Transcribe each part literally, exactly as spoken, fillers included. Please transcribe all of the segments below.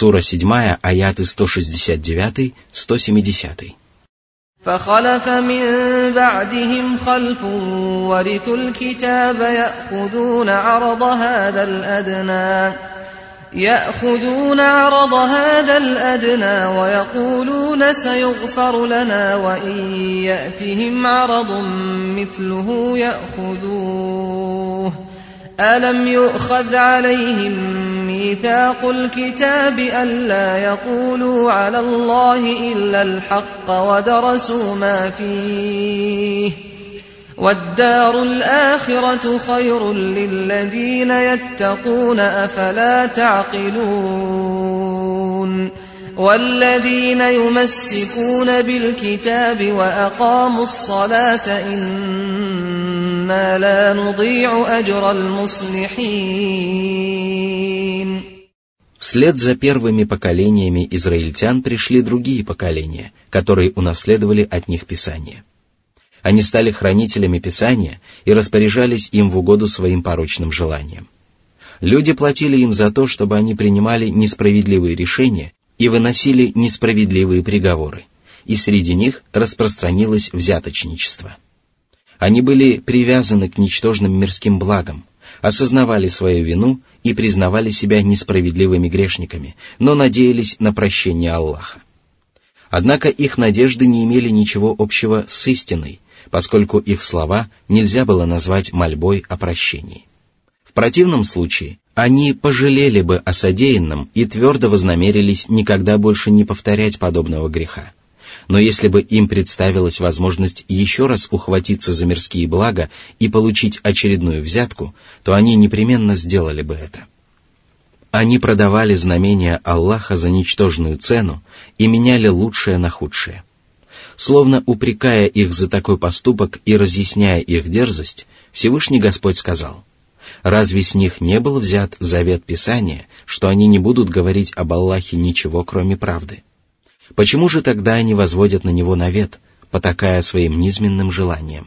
Сура седьмая, аяты сто шестьдесят девять - сто семьдесят. فخلف من بعدهم خلف ورثوا الكتاب يأخذون عرض هذا الأدنى يأخذون عرض هذا الأدنى ويقولون سيغفر لنا وإن يأتهم عرض مثله يأخذوه ألم يؤخذ عليهم ميثاق الكتاب ألا يقولوا على الله إلا الحق ودرسوا ما فيه والدار الآخرة خير للذين يتقون أفلا تعقلون والذين يمسكون بالكتاب وأقاموا الصلاة إنا لا نضيع أجر المصلحين. Вслед за первыми поколениями израильтян пришли другие поколения, которые унаследовали от них Писание. Они стали хранителями Писания и распоряжались им в угоду своим порочным желаниям. Люди платили им за то, чтобы они принимали несправедливые решения и выносили несправедливые приговоры, и среди них распространилось взяточничество. Они были привязаны к ничтожным мирским благам, осознавали свою вину и признавали себя несправедливыми грешниками, но надеялись на прощение Аллаха. Однако их надежды не имели ничего общего с истиной, поскольку их слова нельзя было назвать мольбой о прощении. В противном случае они пожалели бы о содеянном и твердо вознамерились никогда больше не повторять подобного греха. Но если бы им представилась возможность еще раз ухватиться за мирские блага и получить очередную взятку, то они непременно сделали бы это. Они продавали знамения Аллаха за ничтожную цену и меняли лучшее на худшее. Словно упрекая их за такой поступок и разъясняя их дерзость, Всевышний Господь сказал: «Разве с них не был взят завет Писания, что они не будут говорить об Аллахе ничего, кроме правды? Почему же тогда они возводят на него навет, потакая своим низменным желаниям?»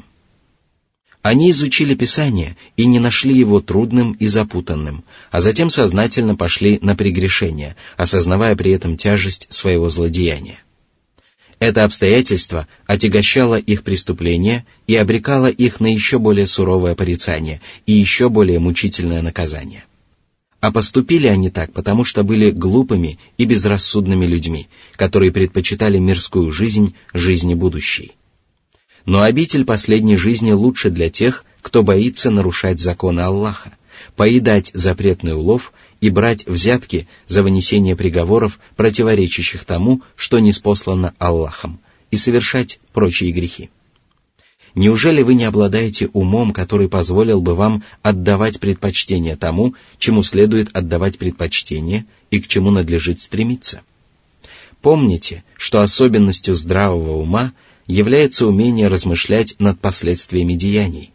Они изучили Писание и не нашли его трудным и запутанным, а затем сознательно пошли на прегрешение, осознавая при этом тяжесть своего злодеяния. Это обстоятельство отягощало их преступления и обрекало их на еще более суровое порицание и еще более мучительное наказание. А поступили они так, потому что были глупыми и безрассудными людьми, которые предпочитали мирскую жизнь жизни будущей. Но обитель последней жизни лучше для тех, кто боится нарушать законы Аллаха, поедать запретный улов и брать взятки за вынесение приговоров, противоречащих тому, что ниспослано Аллахом, и совершать прочие грехи. Неужели вы не обладаете умом, который позволил бы вам отдавать предпочтение тому, чему следует отдавать предпочтение и к чему надлежит стремиться? Помните, что особенностью здравого ума является умение размышлять над последствиями деяний.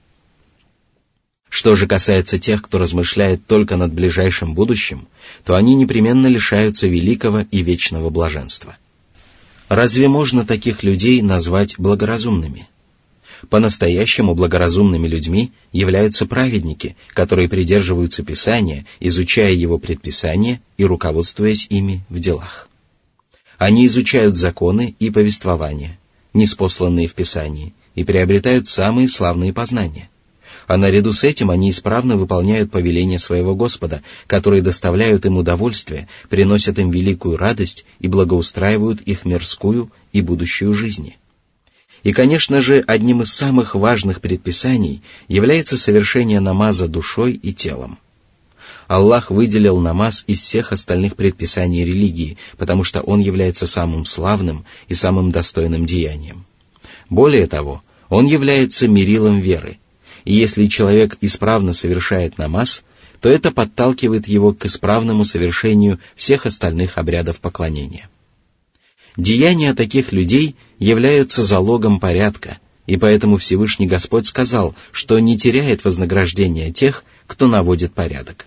Что же касается тех, кто размышляет только над ближайшим будущим, то они непременно лишаются великого и вечного блаженства. Разве можно таких людей назвать благоразумными? По-настоящему благоразумными людьми являются праведники, которые придерживаются Писания, изучая его предписания и руководствуясь ими в делах. Они изучают законы и повествования, ниспосланные в Писании, и приобретают самые славные познания. А наряду с этим они исправно выполняют повеления своего Господа, которые доставляют им удовольствие, приносят им великую радость и благоустраивают их мирскую и будущую жизни. И, конечно же, одним из самых важных предписаний является совершение намаза душой и телом. Аллах выделил намаз из всех остальных предписаний религии, потому что он является самым славным и самым достойным деянием. Более того, он является мерилом веры, и если человек исправно совершает намаз, то это подталкивает его к исправному совершению всех остальных обрядов поклонения. Деяния таких людей являются залогом порядка, и поэтому Всевышний Господь сказал, что не теряет вознаграждения тех, кто наводит порядок.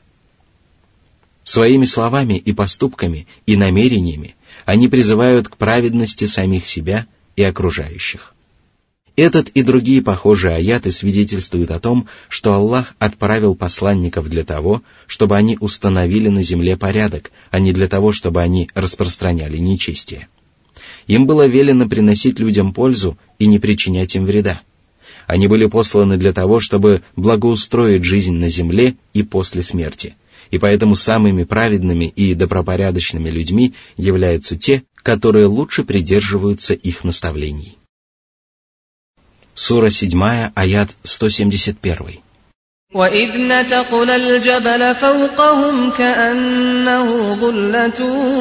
Своими словами и поступками и намерениями они призывают к праведности самих себя и окружающих. Этот и другие похожие аяты свидетельствуют о том, что Аллах отправил посланников для того, чтобы они установили на земле порядок, а не для того, чтобы они распространяли нечестие. Им было велено приносить людям пользу и не причинять им вреда. Они были посланы для того, чтобы благоустроить жизнь на земле и после смерти. И поэтому самыми праведными и добропорядочными людьми являются те, которые лучше придерживаются их наставлений. Сура седьмая, аят сто семьдесят один. وَإِذْ نَتَقْنَا الْجَبَلَ فَوْقَهُمْ كَأَنَّهُ ظُلَّةٌ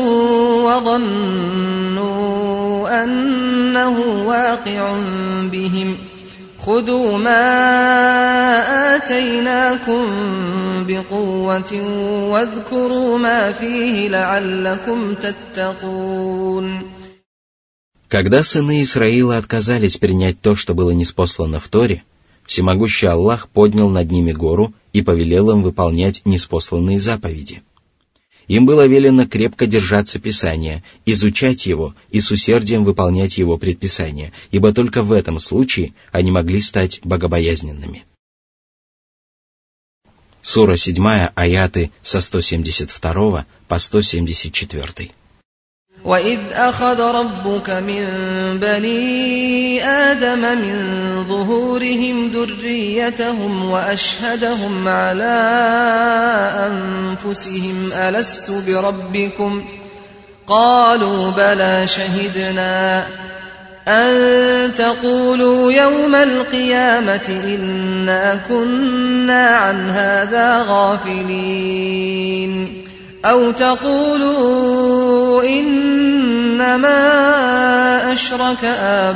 وَظَنُّوا أَنَّهُ وَاقِعٌ بِهِمْ خُذُوا مَا آتَيْنَاكُمْ بِقُوَّةٍ وَاذْكُرُوا مَا فِيهِ لَعَلَّكُمْ تَتَّقُونَ. Когда сыны Исраила отказались принять то, что было ниспослано в Торе, Всемогущий Аллах поднял над ними гору и повелел им выполнять ниспосланные заповеди. Им было велено крепко держаться Писания, изучать его и с усердием выполнять его предписания, ибо только в этом случае они могли стать богобоязненными. Сура седьмая, аяты со сто семьдесят два по сто семьдесят четыре. وَإِذْ أَخَذَ رَبُّكَ مِنْ بَنِي آدَمَ مِنْ ظُهُورِهِمْ ذُرِّيَّتَهُمْ وَأَشْهَدَهُمْ عَلَى أَنفُسِهِمْ أَلَسْتُ بِرَبِّكُمْ قَالُوا بَلَى شَهِدْنَا أَن تَقُولُوا يَوْمَ الْقِيَامَةِ إِنَّا كُنَّا عَنْ هَذَا غَافِلِينَ أَوْ تَقُولُوا إِنَّمَا أَشْرَكَ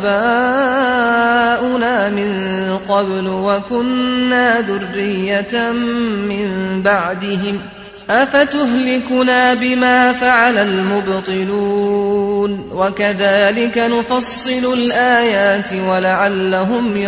آبَاؤُنَا مِنْ قَبْلُ وَكُنَّا ذُرِّيَّةً مِنْ بَعْدِهِمْ أَفَتُهْلِكُنَا بِمَا فَعَلَ الْمُبْطِلُونَ وَكَذَلِكَ نُفَصِّلُ الْآيَاتِ وَلَعَلَّهُمْ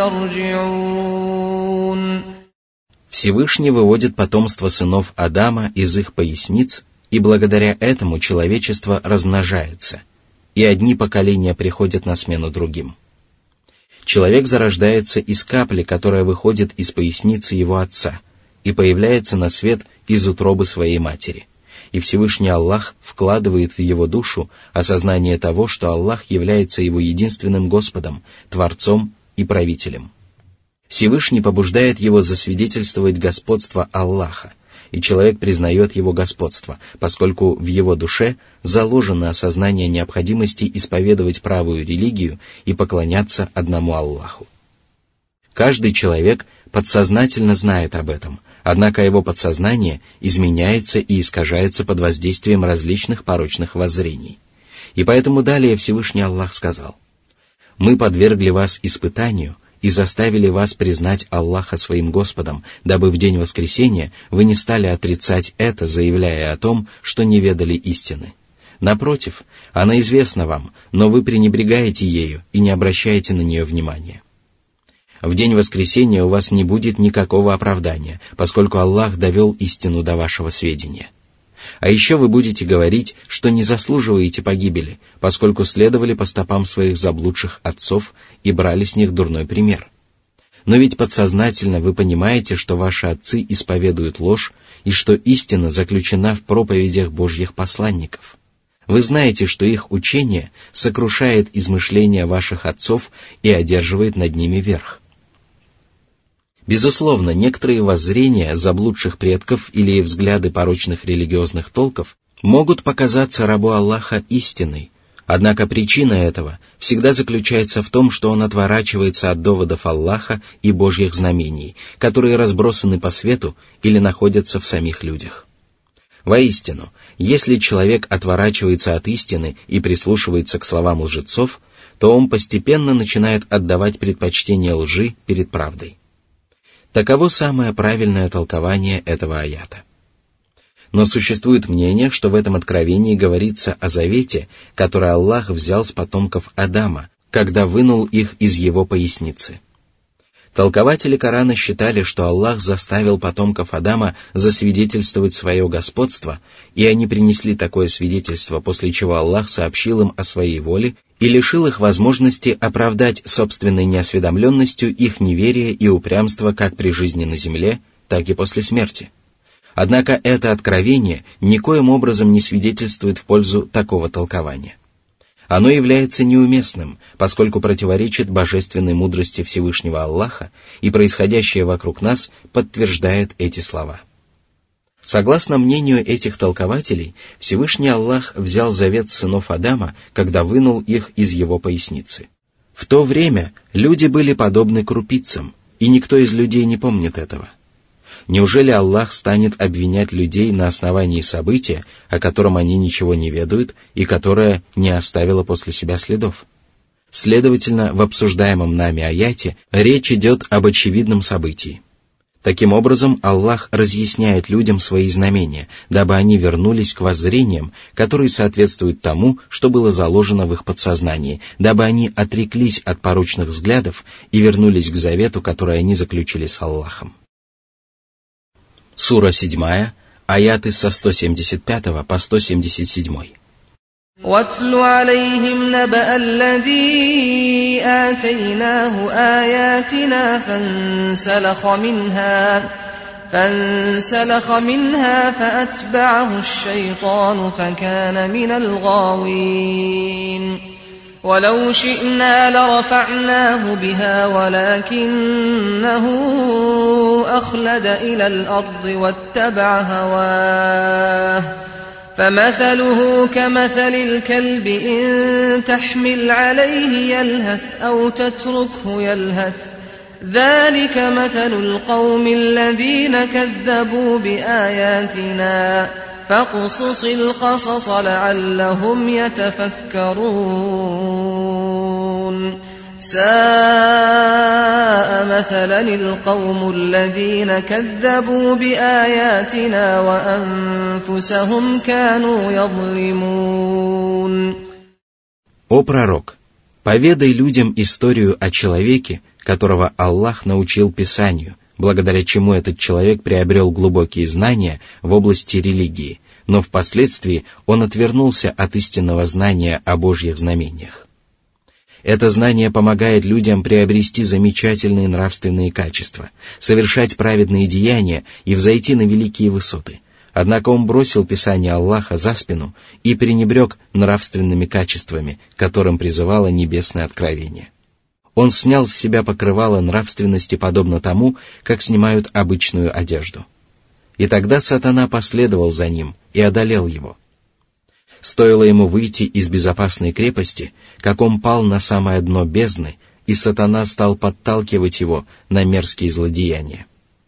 يَرْجِعُونَ. Всевышний выводит потомство сынов Адама из их поясниц, и благодаря этому человечество размножается, и одни поколения приходят на смену другим. Человек зарождается из капли, которая выходит из поясницы его отца, и появляется на свет из утробы своей матери. И Всевышний Аллах вкладывает в его душу осознание того, что Аллах является его единственным Господом, Творцом и Правителем. Всевышний побуждает его засвидетельствовать господство Аллаха, и человек признает его господство, поскольку в его душе заложено осознание необходимости исповедовать правую религию и поклоняться одному Аллаху. Каждый человек подсознательно знает об этом, однако его подсознание изменяется и искажается под воздействием различных порочных воззрений. И поэтому далее Всевышний Аллах сказал: «Мы подвергли вас испытанию и заставили вас признать Аллаха своим Господом, дабы в день воскресения вы не стали отрицать это, заявляя о том, что не ведали истины. Напротив, она известна вам, но вы пренебрегаете ею и не обращаете на нее внимания. В день воскресения у вас не будет никакого оправдания, поскольку Аллах довел истину до вашего сведения. А еще вы будете говорить, что не заслуживаете погибели, поскольку следовали по стопам своих заблудших отцов и брали с них дурной пример. Но ведь подсознательно вы понимаете, что ваши отцы исповедуют ложь и что истина заключена в проповедях Божьих посланников. Вы знаете, что их учение сокрушает измышления ваших отцов и одерживает над ними верх. Безусловно, некоторые воззрения заблудших предков или взгляды порочных религиозных толков могут показаться рабу Аллаха истиной, однако причина этого всегда заключается в том, что он отворачивается от доводов Аллаха и Божьих знамений, которые разбросаны по свету или находятся в самих людях. Воистину, если человек отворачивается от истины и прислушивается к словам лжецов, то он постепенно начинает отдавать предпочтение лжи перед правдой. Таково самое правильное толкование этого аята. Но существует мнение, что в этом откровении говорится о завете, который Аллах взял с потомков Адама, когда вынул их из его поясницы. Толкователи Корана считали, что Аллах заставил потомков Адама засвидетельствовать свое господство, и они принесли такое свидетельство, после чего Аллах сообщил им о своей воле и лишил их возможности оправдать собственной неосведомленностью их неверие и упрямство как при жизни на земле, так и после смерти. Однако это откровение никоим образом не свидетельствует в пользу такого толкования. Оно является неуместным, поскольку противоречит божественной мудрости Всевышнего Аллаха, и происходящее вокруг нас подтверждает эти слова. Согласно мнению этих толкователей, Всевышний Аллах взял завет сынов Адама, когда вынул их из его поясницы. В то время люди были подобны крупицам, и никто из людей не помнит этого. Неужели Аллах станет обвинять людей на основании события, о котором они ничего не ведают и которое не оставило после себя следов? Следовательно, в обсуждаемом нами аяте речь идет об очевидном событии. Таким образом, Аллах разъясняет людям свои знамения, дабы они вернулись к воззрениям, которые соответствуют тому, что было заложено в их подсознании, дабы они отреклись от порочных взглядов и вернулись к завету, который они заключили с Аллахом. Сура седьмая, аяты со сто семьдесят пятого по сто семьдесят семь. وَاتْلُ عَلَيْهِمْ نَبَأَ الَّذِي آتَيْنَاهُ آيَاتِنَا فَانْسَلَخَ مِنْهَا فَانْسَلَخَ مِنْهَا فَأَتْبَعَهُ الشَّيْطَانُ فَكَانَ مِنَ الْغَاوِينَ وَلَوْ شِئْنَا لَرَفَعْنَاهُ بِهَا وَلَكِنَّهُ أَخْلَدَ إِلَى الْأَرْضِ وَاتَّبَعَ هَوَاهُ فَمَثَلُهُ كَمَثَلِ الْكَلْبِ إِن تَحْمِلْ عَلَيْهِ يَلْهَثْ أَوْ تَتْرُكْهُ يَلْهَث ذَلِكَ مَثَلُ الْقَوْمِ الَّذِينَ كَذَّبُوا بِآيَاتِنَا فَاقْصُصِ الْقَصَصَ لَعَلَّهُمْ يَتَفَكَّرُونَ سَاءَ مَثَلًا الْقَوْمُ الَّذِينَ كَذَّبُوا بِآيَاتِنَا وَأَنفُسَهُمْ كَانُوا يَظْلِمُونَ. О пророк, поведай людям историю о человеке, которого Аллах научил Писанию, благодаря чему этот человек приобрел глубокие знания в области религии, но впоследствии он отвернулся от истинного знания о Божьих знамениях. Это знание помогает людям приобрести замечательные нравственные качества, совершать праведные деяния и взойти на великие высоты. Однако он бросил Писание Аллаха за спину и пренебрег нравственными качествами, которым призывало небесное откровение. Он снял с себя покрывало нравственности подобно тому, как снимают обычную одежду. И тогда сатана последовал за ним и одолел его. Стоило ему выйти из безопасной крепости, как он пал на самое дно бездны, и сатана стал подталкивать его на мерзкие злодеяния.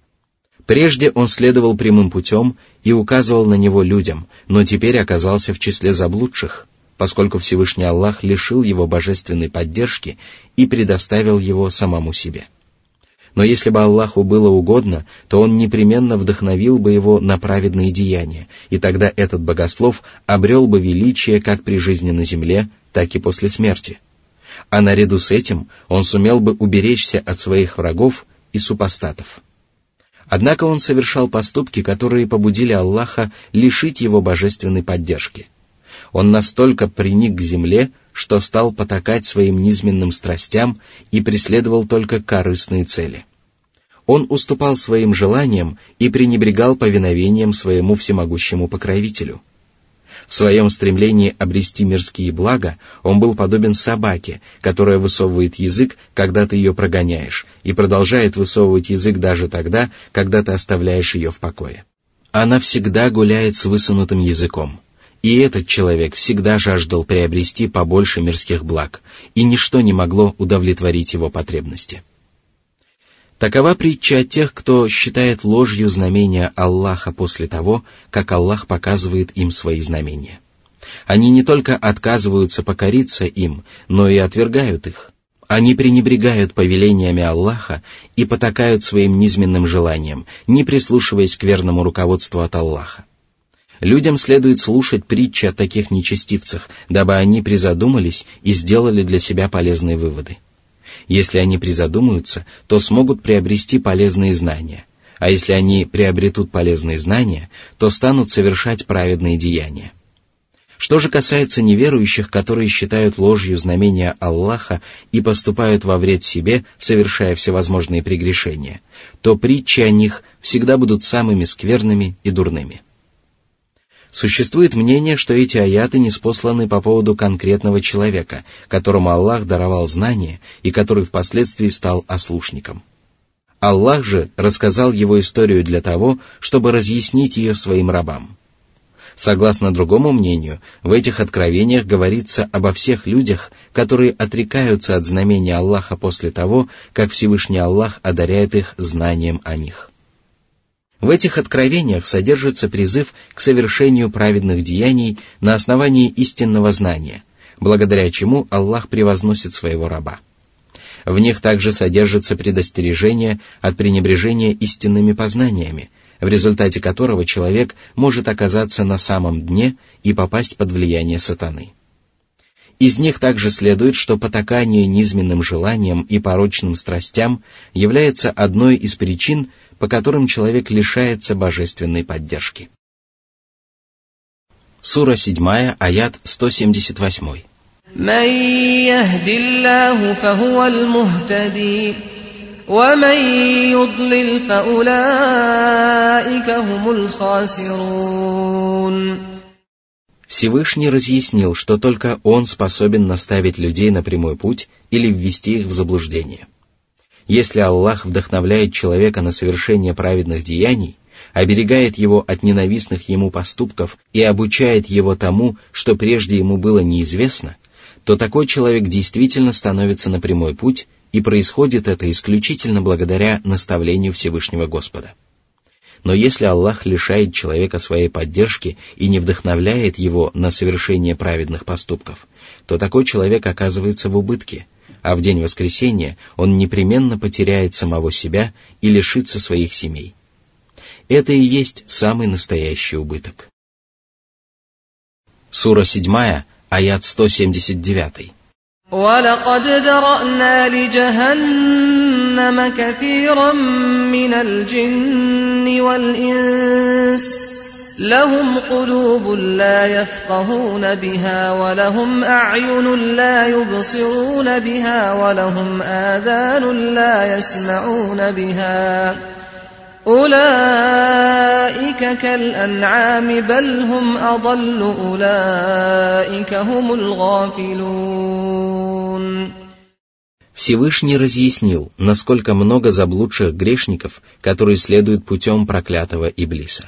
Прежде он следовал прямым путем и указывал на него людям, но теперь оказался в числе заблудших, поскольку Всевышний Аллах лишил его божественной поддержки и предоставил его самому себе. Но если бы Аллаху было угодно, то Он непременно вдохновил бы его на праведные деяния, и тогда этот богослов обрел бы величие как при жизни на земле, так и после смерти. А наряду с этим он сумел бы уберечься от своих врагов и супостатов. Однако он совершал поступки, которые побудили Аллаха лишить его божественной поддержки. Он настолько приник к земле, что стал потакать своим низменным страстям и преследовал только корыстные цели. Он уступал своим желаниям и пренебрегал повиновением своему всемогущему покровителю. В своем стремлении обрести мирские блага он был подобен собаке, которая высовывает язык, когда ты ее прогоняешь, и продолжает высовывать язык даже тогда, когда ты оставляешь ее в покое. Она всегда гуляет с высунутым языком. И этот человек всегда жаждал приобрести побольше мирских благ, и ничто не могло удовлетворить его потребности. Такова притча о тех, кто считает ложью знамения Аллаха после того, как Аллах показывает им свои знамения. Они не только отказываются покориться им, но и отвергают их. Они пренебрегают повелениями Аллаха и потакают своим низменным желаниям, не прислушиваясь к верному руководству от Аллаха. Людям следует слушать притчи о таких нечестивцах, дабы они призадумались и сделали для себя полезные выводы. Если они призадумаются, то смогут приобрести полезные знания, а если они приобретут полезные знания, то станут совершать праведные деяния. Что же касается неверующих, которые считают ложью знамения Аллаха и поступают во вред себе, совершая всевозможные прегрешения, то притчи о них всегда будут самыми скверными и дурными. Существует мнение, что эти аяты ниспосланы по поводу конкретного человека, которому Аллах даровал знания и который впоследствии стал ослушником. Аллах же рассказал его историю для того, чтобы разъяснить ее своим рабам. Согласно другому мнению, в этих откровениях говорится обо всех людях, которые отрекаются от знамения Аллаха после того, как Всевышний Аллах одаряет их знанием о них. В этих откровениях содержится призыв к совершению праведных деяний на основании истинного знания, благодаря чему Аллах превозносит своего раба. В них также содержится предостережение от пренебрежения истинными познаниями, в результате которого человек может оказаться на самом дне и попасть под влияние сатаны. Из них также следует, что потакание низменным желаниям и порочным страстям является одной из причин, по которым человек лишается божественной поддержки. Сура седьмая, аят сто семьдесят восемь. «Ман яхдиллаху фахуваль мухтади, ва ман юдлил фаулаика хумул хасирун». Всевышний разъяснил, что только Он способен наставить людей на прямой путь или ввести их в заблуждение. Если Аллах вдохновляет человека на совершение праведных деяний, оберегает его от ненавистных ему поступков и обучает его тому, что прежде ему было неизвестно, то такой человек действительно становится на прямой путь, и происходит это исключительно благодаря наставлению Всевышнего Господа. Но если Аллах лишает человека своей поддержки и не вдохновляет его на совершение праведных поступков, то такой человек оказывается в убытке, а в день воскресения он непременно потеряет самого себя и лишится своих семей. Это и есть самый настоящий убыток. Сура седьмая, аят сто семьдесят девять. وَلَقَدْ ذَرَأْنَا لِجَهَنَّمَ كَثِيرًا مِّنَ الْجِنِّ وَالْإِنسِ لهم قلوب لا يفقهون بها ولهم أعين لا يبصرون بها ولهم آذان لا يسمعون بها أولئك كالأنعام بل هم أضل أولئك هم الغافلون. Всевышний разъяснил, насколько много заблудших грешников, которые следуют путем проклятого Иблиса.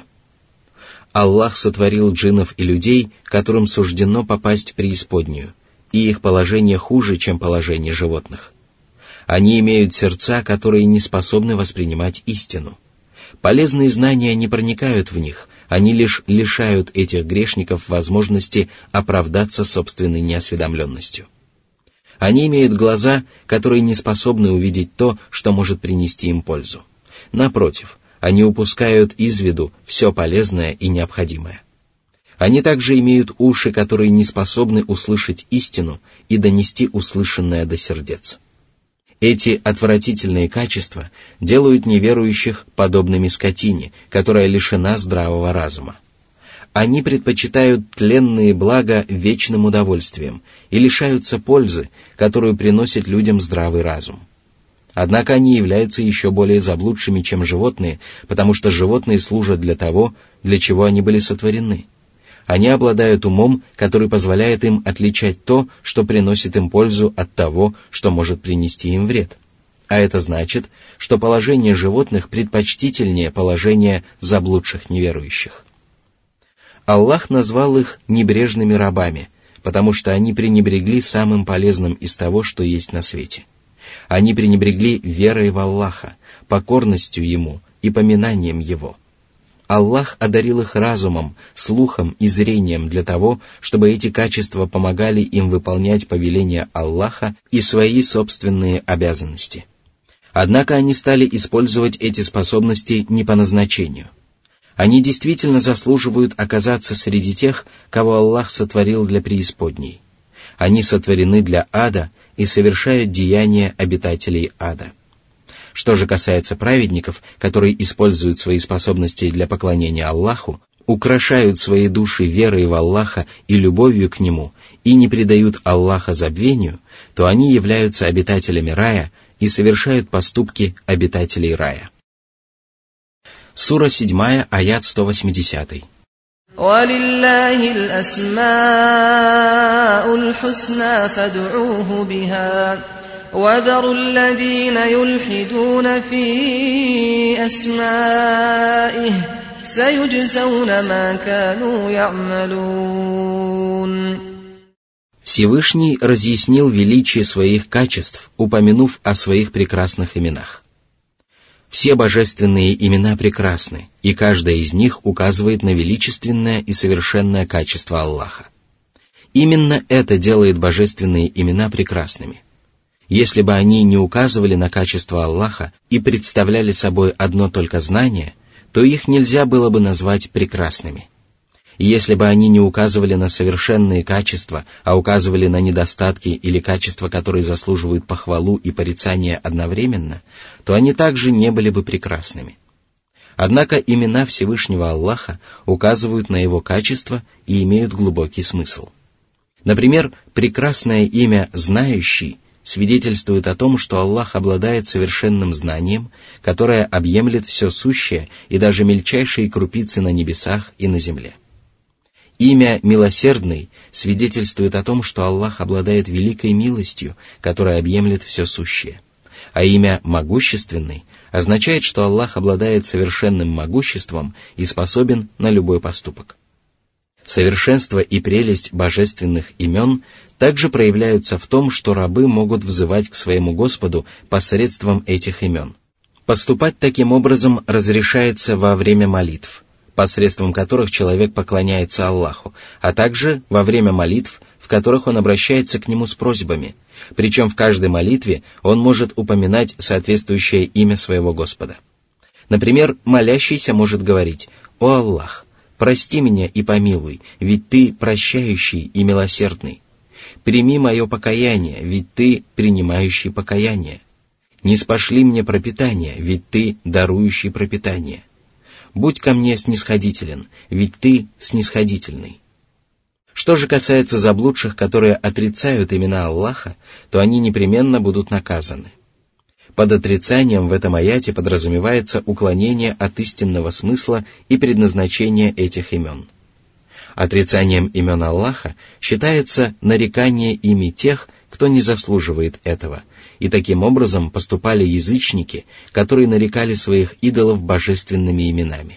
Аллах сотворил джиннов и людей, которым суждено попасть в преисподнюю, и их положение хуже, чем положение животных. Они имеют сердца, которые не способны воспринимать истину. Полезные знания не проникают в них, они лишь лишают этих грешников возможности оправдаться собственной неосведомленностью. Они имеют глаза, которые не способны увидеть то, что может принести им пользу. Напротив, они упускают из виду все полезное и необходимое. Они также имеют уши, которые не способны услышать истину и донести услышанное до сердец. Эти отвратительные качества делают неверующих подобными скотине, которая лишена здравого разума. Они предпочитают тленные блага вечным удовольствием и лишаются пользы, которую приносит людям здравый разум. Однако они являются еще более заблудшими, чем животные, потому что животные служат для того, для чего они были сотворены. Они обладают умом, который позволяет им отличать то, что приносит им пользу, от того, что может принести им вред. А это значит, что положение животных предпочтительнее положения заблудших неверующих. Аллах назвал их небрежными рабами, потому что они пренебрегли самым полезным из того, что есть на свете. Они пренебрегли верой в Аллаха, покорностью Ему и поминанием Его. Аллах одарил их разумом, слухом и зрением для того, чтобы эти качества помогали им выполнять повеления Аллаха и свои собственные обязанности. Однако они стали использовать эти способности не по назначению. Они действительно заслуживают оказаться среди тех, кого Аллах сотворил для преисподней. Они сотворены для ада и совершают деяния обитателей ада. Что же касается праведников, которые используют свои способности для поклонения Аллаху, украшают свои души верой в Аллаха и любовью к Нему и не предают Аллаха забвению, то они являются обитателями рая и совершают поступки обитателей рая. Сура седьмая, аят сто восьмидесятый. وَلِلَّهِ الْأَسْمَاءُ الْحُسْنَى فَادْعُوهُ بِهَا وَذَرُوا الَّذِينَ يُلْحِدُونَ فِي أَسْمَائِهِ سَيُجْزَوْنَ مَا كَانُوا يَعْمَلُونَ. Всевышний разъяснил величие своих качеств, упомянув о своих прекрасных именах. Все божественные имена прекрасны, и каждая из них указывает на величественное и совершенное качество Аллаха. Именно это делает божественные имена прекрасными. Если бы они не указывали на качество Аллаха и представляли собой одно только знание, то их нельзя было бы назвать прекрасными. Если бы они не указывали на совершенные качества, а указывали на недостатки или качества, которые заслуживают похвалу и порицания одновременно, то они также не были бы прекрасными. Однако имена Всевышнего Аллаха указывают на его качества и имеют глубокий смысл. Например, прекрасное имя «Знающий» свидетельствует о том, что Аллах обладает совершенным знанием, которое объемлет все сущее и даже мельчайшие крупицы на небесах и на земле. Имя «Милосердный» свидетельствует о том, что Аллах обладает великой милостью, которая объемлет все сущее. А имя «Могущественный» означает, что Аллах обладает совершенным могуществом и способен на любой поступок. Совершенство и прелесть божественных имен также проявляются в том, что рабы могут взывать к своему Господу посредством этих имен. Поступать таким образом разрешается во время молитв, посредством которых человек поклоняется Аллаху, а также во время молитв, в которых он обращается к Нему с просьбами, причем в каждой молитве он может упоминать соответствующее имя своего Господа. Например, молящийся может говорить: «О Аллах, прости меня и помилуй, ведь Ты прощающий и милосердный. Прими мое покаяние, ведь Ты принимающий покаяние. Ниспошли мне пропитание, ведь Ты дарующий пропитание. Будь ко мне снисходителен, ведь Ты снисходительный». Что же касается заблудших, которые отрицают имена Аллаха, то они непременно будут наказаны. Под отрицанием в этом аяте подразумевается уклонение от истинного смысла и предназначения этих имен. Отрицанием имен Аллаха считается нарекание ими тех, кто не заслуживает этого, и таким образом поступали язычники, которые нарекали своих идолов божественными именами.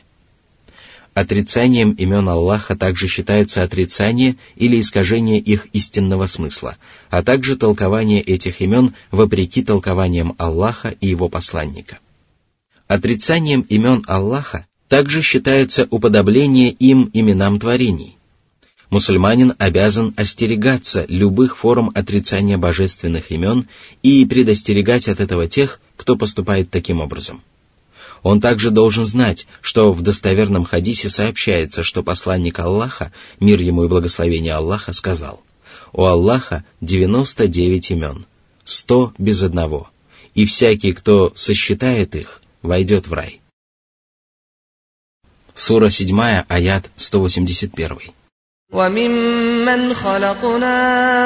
Отрицанием имен Аллаха также считается отрицание или искажение их истинного смысла, а также толкование этих имен вопреки толкованиям Аллаха и Его посланника. Отрицанием имен Аллаха также считается уподобление им именам творений. Мусульманин обязан остерегаться любых форм отрицания божественных имен и предостерегать от этого тех, кто поступает таким образом. Он также должен знать, что в достоверном хадисе сообщается, что посланник Аллаха, мир ему и благословение Аллаха, сказал: «У Аллаха девяносто девять имен, сто без одного, и всякий, кто сосчитает их, войдет в рай». Сура седьмая, аят сто восемьдесят один. وَمِمَّنْ خَلَقْنَا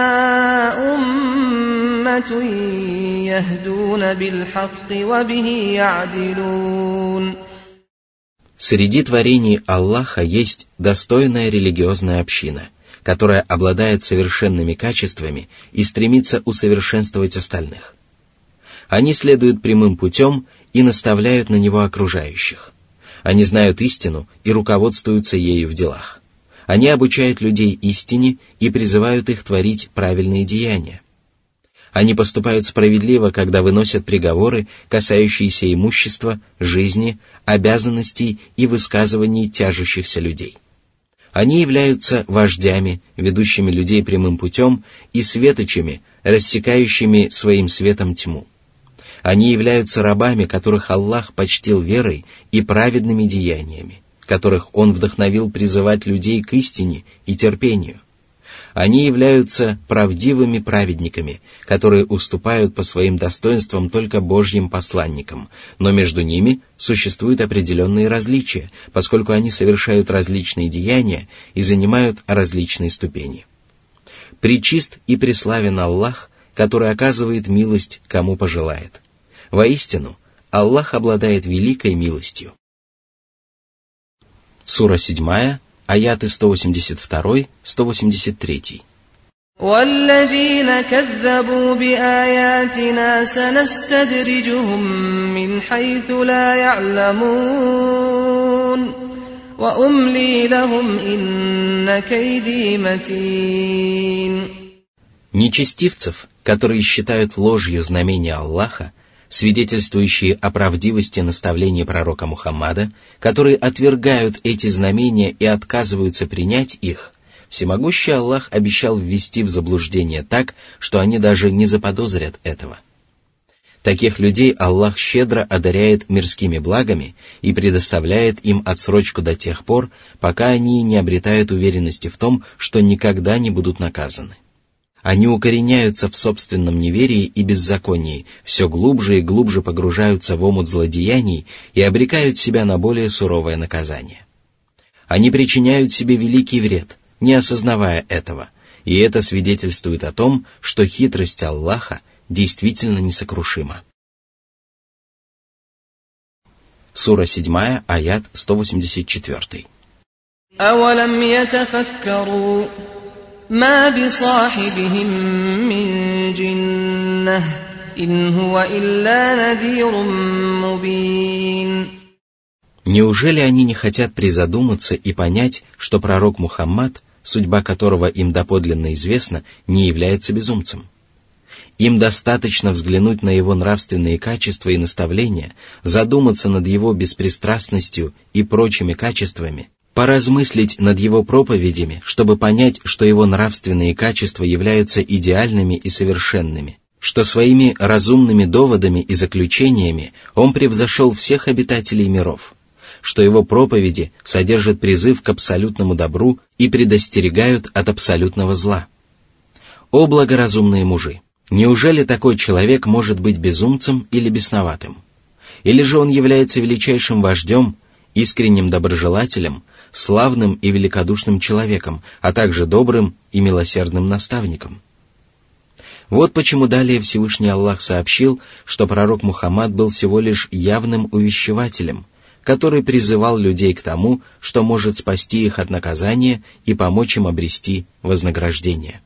أُمَّةٌ يَهْدُونَ بِالْحَقِّ وَبِهِ يَعْدِلُونَ. Среди творений Аллаха есть достойная религиозная община, которая обладает совершенными качествами и стремится усовершенствовать остальных. Они следуют прямым путем и наставляют на него окружающих. Они знают истину и руководствуются ею в делах. Они обучают людей истине и призывают их творить правильные деяния. Они поступают справедливо, когда выносят приговоры, касающиеся имущества, жизни, обязанностей и высказываний тяжущихся людей. Они являются вождями, ведущими людей прямым путем, и светочами, рассекающими своим светом тьму. Они являются рабами, которых Аллах почтил верой и праведными деяниями, которых Он вдохновил призывать людей к истине и терпению. Они являются правдивыми праведниками, которые уступают по своим достоинствам только Божьим посланникам, но между ними существуют определенные различия, поскольку они совершают различные деяния и занимают различные ступени. Пречист и преславен Аллах, который оказывает милость, кому пожелает. Воистину, Аллах обладает великой милостью. Сура седьмая, аяты сто восемьдесят два - сто восемьдесят три. وَالَّذِينَ كَذَّبُوا بِآيَاتِنَا سَنَسْتَدْرِجُهُم مِّنْ حَيْثُ لَا يَعْلَمُونَ وَأُمْلِي لَهُمْ إِنَّ كَيْدِي مَتِينٌ. Нечестивцев, которые считают ложью знамения Аллаха, свидетельствующие о правдивости наставлений пророка Мухаммада, которые отвергают эти знамения и отказываются принять их, всемогущий Аллах обещал ввести в заблуждение так, что они даже не заподозрят этого. Таких людей Аллах щедро одаряет мирскими благами и предоставляет им отсрочку до тех пор, пока они не обретают уверенности в том, что никогда не будут наказаны. Они укореняются в собственном неверии и беззаконии, все глубже и глубже погружаются в омут злодеяний и обрекают себя на более суровое наказание. Они причиняют себе великий вред, не осознавая этого, и это свидетельствует о том, что хитрость Аллаха действительно несокрушима. Сура седьмая, аят сто восемьдесят четыре. أَوَلَمْ يَتَفَكَّرُوا مَا بِصَاحِبِهِم مِّن جِنَّةٍ إِنْ هُوَ إِلَّا نَذِيرٌ مُّبِينٌ. Неужели они не хотят призадуматься и понять, что пророк Мухаммад, судьба которого им доподлинно известна, не является безумцем? Им достаточно взглянуть на его нравственные качества и наставления, задуматься над его беспристрастностью и прочими качествами, поразмыслить над его проповедями, чтобы понять, что его нравственные качества являются идеальными и совершенными, что своими разумными доводами и заключениями он превзошел всех обитателей миров, что его проповеди содержат призыв к абсолютному добру и предостерегают от абсолютного зла. О благоразумные мужи! Неужели такой человек может быть безумцем или бесноватым? Или же он является величайшим вождем, искренним доброжелателем, славным и великодушным человеком, а также добрым и милосердным наставником? Вот почему далее Всевышний Аллах сообщил, что пророк Мухаммад был всего лишь явным увещевателем, который призывал людей к тому, что может спасти их от наказания и помочь им обрести вознаграждение.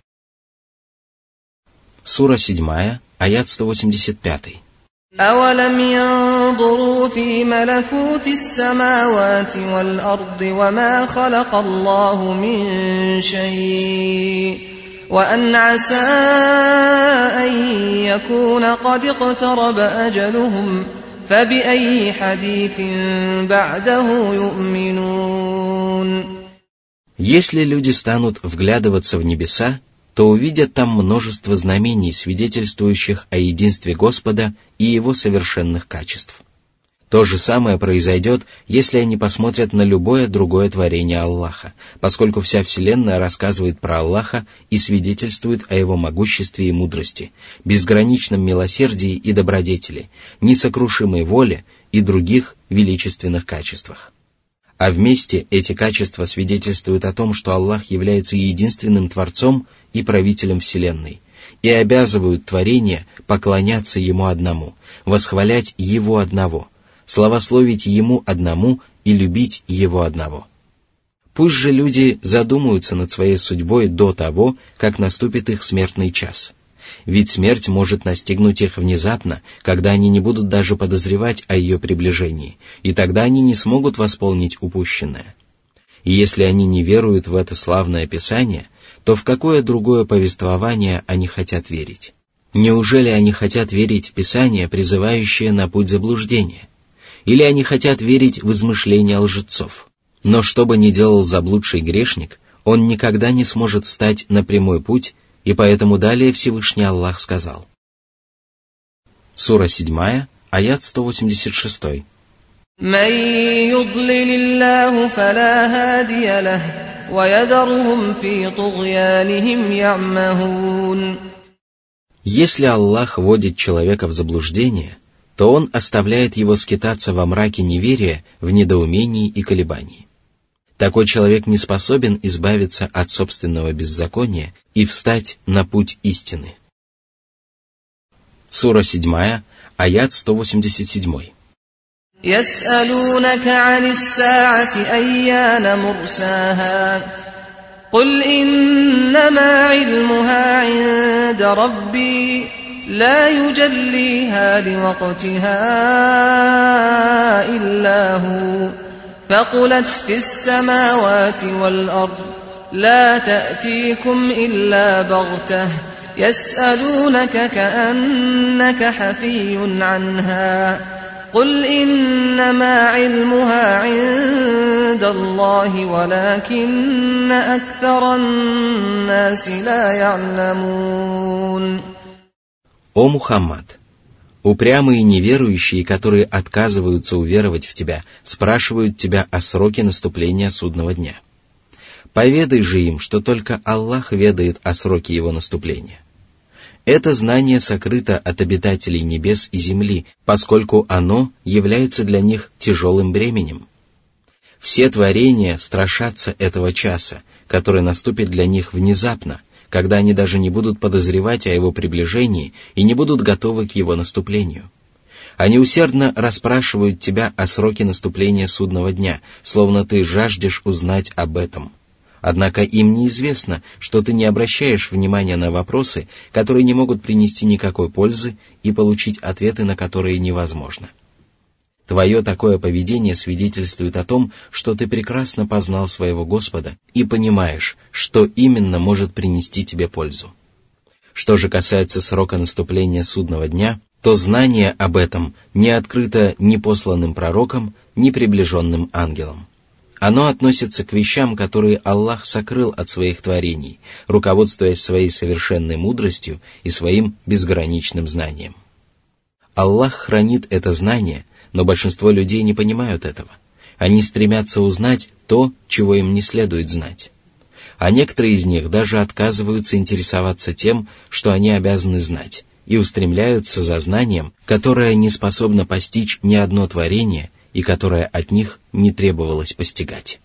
Сура седьмая, аят сто восемьдесят пять. أَوَلَمْ يَنظُرُوا فِي مَلَكُوتِ السَّمَاوَاتِ وَالْأَرْضِ وَمَا خَلَقَ اللَّهُ مِن شَيْءٍ وَأَنْ عَسَىٰ أَن يَكُونَ قَدِ اقْتَرَبَ أَجَلُهُمْ فَبِأَيِّ حَدِيثٍ بَعْدَهُ يُؤْمِنُونَ. Если люди станут вглядываться в небеса, то увидят там множество знамений, свидетельствующих о единстве Господа и Его совершенных качеств. То же самое произойдет, если они посмотрят на любое другое творение Аллаха, поскольку вся Вселенная рассказывает про Аллаха и свидетельствует о Его могуществе и мудрости, безграничном милосердии и добродетели, несокрушимой воле и других величественных качествах. А вместе эти качества свидетельствуют о том, что Аллах является единственным Творцом и правителем Вселенной, и обязывают творение поклоняться Ему одному, восхвалять Его одного, славословить Ему одному и любить Его одного. Пусть же люди задумаются над своей судьбой до того, как наступит их смертный час. Ведь смерть может настигнуть их внезапно, когда они не будут даже подозревать о ее приближении, и тогда они не смогут восполнить упущенное. И если они не веруют в это славное Писание, то в какое другое повествование они хотят верить? Неужели они хотят верить в Писание, призывающее на путь заблуждения? Или они хотят верить в измышления лжецов? Но что бы ни делал заблудший грешник, он никогда не сможет встать на прямой путь, и поэтому далее Всевышний Аллах сказал. Сура седьмая, аят сто восемьдесят шесть. من يضلل الله فلا هادي له ويذرهم في طغيانهم يعمهون. Если Аллах вводит человека в заблуждение, то Он оставляет его скитаться во мраке неверия, в недоумении и колебании. Такой человек не способен избавиться от собственного беззакония и встать на путь истины. Сура седьмая, аят сто восемьдесят семь. يسألونك عن الساعة أيان مرساها قل إنما علمها عند ربي لا يجليها لوقتها إلا هو ثقلت في السماوات والأرض لا تأتيكم إلا بغتة يسألونك كأنك حفي عنها قل إنما علمها عند الله ولكن أكثر الناس لا يعلمون. О Мухаммад! Упрямые неверующие, которые отказываются уверовать в тебя, спрашивают тебя о сроке наступления судного дня. Поведай же им, что только Аллах ведает о сроке его наступления. Это знание сокрыто от обитателей небес и земли, поскольку оно является для них тяжелым бременем. Все творения страшатся этого часа, который наступит для них внезапно, когда они даже не будут подозревать о его приближении и не будут готовы к его наступлению. Они усердно расспрашивают тебя о сроке наступления судного дня, словно ты жаждешь узнать об этом. Однако им неизвестно, что ты не обращаешь внимания на вопросы, которые не могут принести никакой пользы и получить ответы, на которые невозможно. Твое такое поведение свидетельствует о том, что ты прекрасно познал своего Господа и понимаешь, что именно может принести тебе пользу. Что же касается срока наступления судного дня, то знание об этом не открыто ни посланным пророкам, ни приближенным ангелам. Оно относится к вещам, которые Аллах сокрыл от своих творений, руководствуясь своей совершенной мудростью и своим безграничным знанием. Аллах хранит это знание, но большинство людей не понимают этого. Они стремятся узнать то, чего им не следует знать. А некоторые из них даже отказываются интересоваться тем, что они обязаны знать, и устремляются за знанием, которое не способно постичь ни одно творение и которое от них не требовалось постигать.